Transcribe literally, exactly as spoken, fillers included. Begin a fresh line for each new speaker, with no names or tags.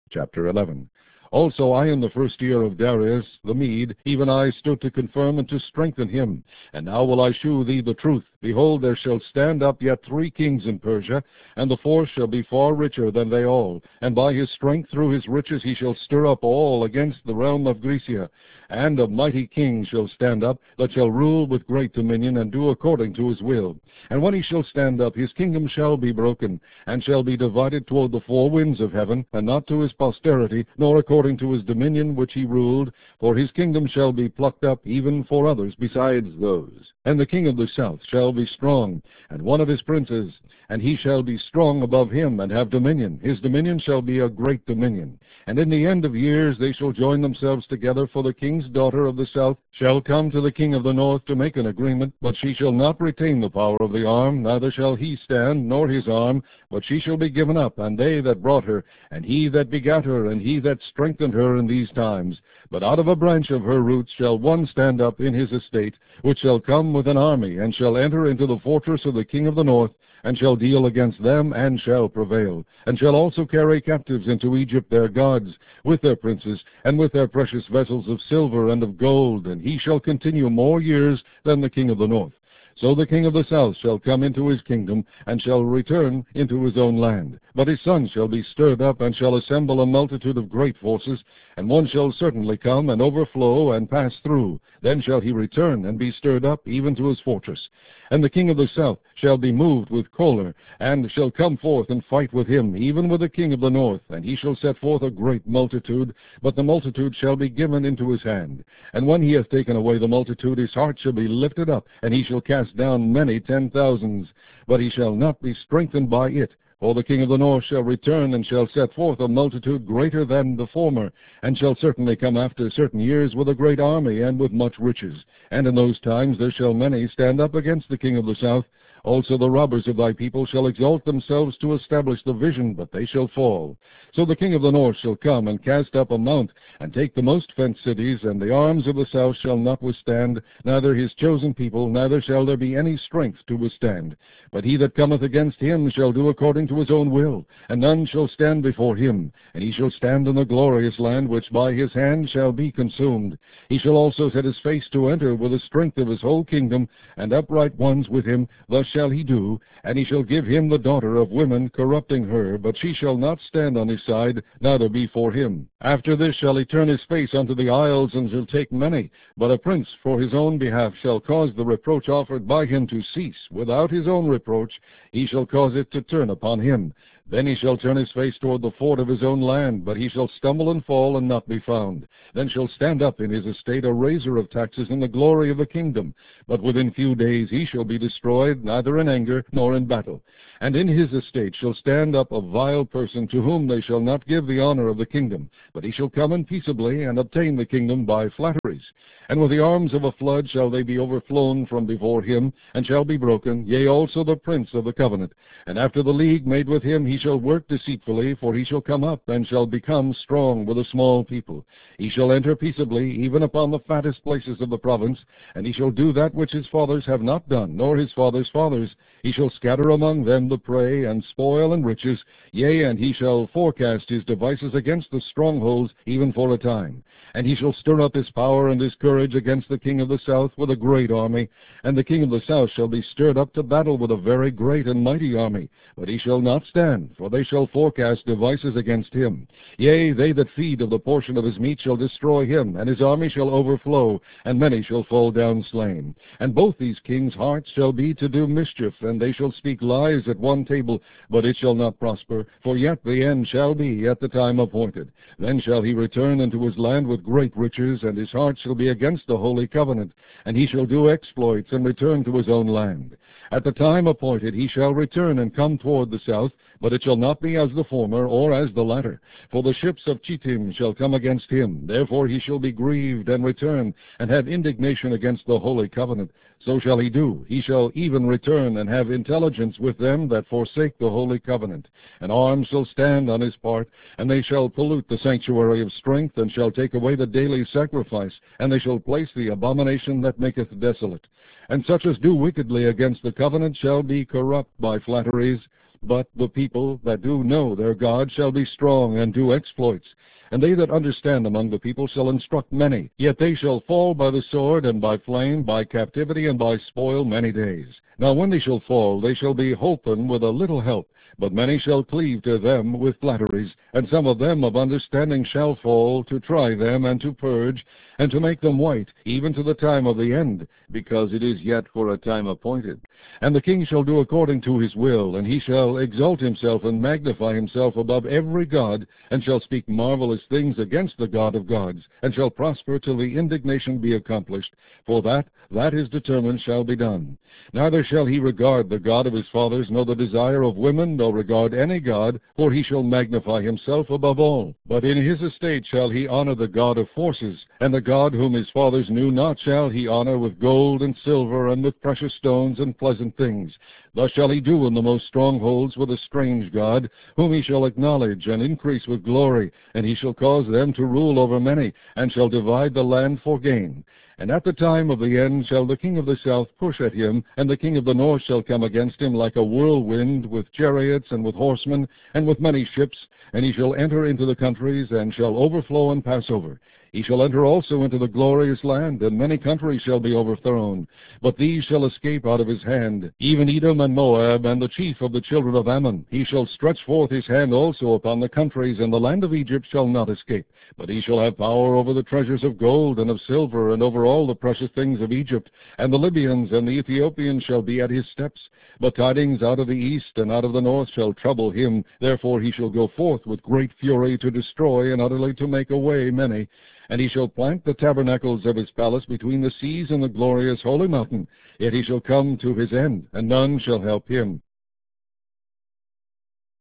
Chapter eleven. Also I in the first year of Darius the Mede, even I stood to confirm and to strengthen him. And now will I shew thee the truth. Behold, there shall stand up yet three kings in Persia, and the fourth shall be far richer than they all. And by his strength through his riches he shall stir up all against the realm of Grecia. And a mighty king shall stand up, that shall rule with great dominion, and do according to his will. And when he shall stand up, his kingdom shall be broken, and shall be divided toward the four winds of heaven, and not to his posterity, nor according to his dominion which he ruled, for his kingdom shall be plucked up even for others besides those. And the king of the south shall be strong, and one of his princes, and he shall be strong above him, and have dominion. His dominion shall be a great dominion. And in the end of years they shall join themselves together, for the king's daughter of the south shall come to the king of the north to make an agreement, but she shall not retain the power of the arm, neither shall he stand, nor his arm, but she shall be given up, and they that brought her, and he that begat her, and he that strengthened her in these times. But out of a branch of her roots shall one stand up in his estate, which shall come with an army, and shall enter into the fortress of the king of the north, and shall deal against them, and shall prevail, and shall also carry captives into Egypt their gods, with their princes, and with their precious vessels of silver and of gold, and he shall continue more years than the king of the north. So the king of the south shall come into his kingdom, and shall return into his own land. But his sons shall be stirred up, and shall assemble a multitude of great forces, and one shall certainly come, and overflow, and pass through. Then shall he return, and be stirred up, even to his fortress. And the king of the south shall be moved with choler, and shall come forth and fight with him, even with the king of the north. And he shall set forth a great multitude, but the multitude shall be given into his hand. And when he hath taken away the multitude, his heart shall be lifted up, and he shall cast down many ten thousands, but he shall not be strengthened by it. For the king of the north shall return, and shall set forth a multitude greater than the former, and shall certainly come after certain years with a great army, and with much riches. And in those times there shall many stand up against the king of the south. Also the robbers of thy people shall exalt themselves to establish the vision, but they shall fall. So the king of the north shall come, and cast up a mount, and take the most fenced cities, and the arms of the south shall not withstand, neither his chosen people, neither shall there be any strength to withstand. But he that cometh against him shall do according to his own will, and none shall stand before him. And he shall stand in the glorious land, which by his hand shall be consumed. He shall also set his face to enter with the strength of his whole kingdom, and upright ones with him. Thus shall he do, and he shall give him the daughter of women, corrupting her, but she shall not stand on his side, neither be for him. After this shall he turn his face unto the isles, and shall take many. But a prince for his own behalf shall cause the reproach offered by him to cease. Without his own reproach he shall cause it to turn upon him. Then he shall turn his face toward the fort of his own land, but he shall stumble and fall, and not be found. Then shall stand up in his estate a raiser of taxes in the glory of the kingdom. But within few days he shall be destroyed, neither in anger nor in battle. And in his estate shall stand up a vile person, to whom they shall not give the honor of the kingdom. But he shall come in peaceably, and obtain the kingdom by flatteries. And with the arms of a flood shall they be overflown from before him, and shall be broken, yea, also the prince of the covenant. And after the league made with him, he shall work deceitfully, for he shall come up, and shall become strong with a small people. He shall enter peaceably, even upon the fattest places of the province, and he shall do that which his fathers have not done, nor his fathers' fathers. He shall scatter among them the prey, and spoil and riches, yea, and he shall forecast his devices against the strongholds, even for a time. And he shall stir up his power and his courage against the king of the south with a great army. And the king of the south shall be stirred up to battle with a very great and mighty army. But he shall not stand, for they shall forecast devices against him. Yea, they that feed of the portion of his meat shall destroy him, and his army shall overflow, and many shall fall down slain. And both these kings' hearts shall be to do mischief, and they shall speak lies at one table, but it shall not prosper, for yet the end shall be at the time appointed. Then shall he return into his land with great riches, and his heart shall be against the holy covenant, and he shall do exploits, and return to his own land. At the time appointed he shall return and come toward the south, but it shall not be as the former, or as the latter. For the ships of Chittim shall come against him. Therefore he shall be grieved, and return, and have indignation against the holy covenant. So shall he do. He shall even return, and have intelligence with them that forsake the holy covenant. And arms shall stand on his part, and they shall pollute the sanctuary of strength, and shall take away the daily sacrifice, and they shall place the abomination that maketh desolate. And such as do wickedly against the covenant shall be corrupt by flatteries. But the people that do know their God shall be strong and do exploits. And they that understand among the people shall instruct many. Yet they shall fall by the sword, and by flame, by captivity, and by spoil many days. Now when they shall fall, they shall be holpen with a little help. But many shall cleave to them with flatteries, and some of them of understanding shall fall, to try them, and to purge, and to make them white, even to the time of the end, because it is yet for a time appointed. And the king shall do according to his will, and he shall exalt himself and magnify himself above every god, and shall speak marvelous things against the God of gods, and shall prosper till the indignation be accomplished, for that that is determined shall be done. Neither shall he regard the God of his fathers, nor the desire of women, nor regard any god, for he shall magnify himself above all. But in his estate shall he honor the God of forces, and the God whom his fathers knew not shall he honor with gold and silver, and with precious stones and pleasant things. Thus shall he do in the most strongholds with a strange God, whom he shall acknowledge and increase with glory, and he shall cause them to rule over many, and shall divide the land for gain. And at the time of the end shall the king of the south push at him, and the king of the north shall come against him like a whirlwind, with chariots and with horsemen, and with many ships, and he shall enter into the countries, and shall overflow and pass over. He shall enter also into the glorious land, and many countries shall be overthrown. But these shall escape out of his hand, even Edom and Moab, and the chief of the children of Ammon. He shall stretch forth his hand also upon the countries, and the land of Egypt shall not escape. But he shall have power over the treasures of gold and of silver, and over all the precious things of Egypt. And the Libyans and the Ethiopians shall be at his steps. But tidings out of the east and out of the north shall trouble him. Therefore he shall go forth with great fury to destroy, and utterly to make away many. And he shall plant the tabernacles of his palace between the seas and the glorious holy mountain. Yet he shall come to his end, and none shall help him.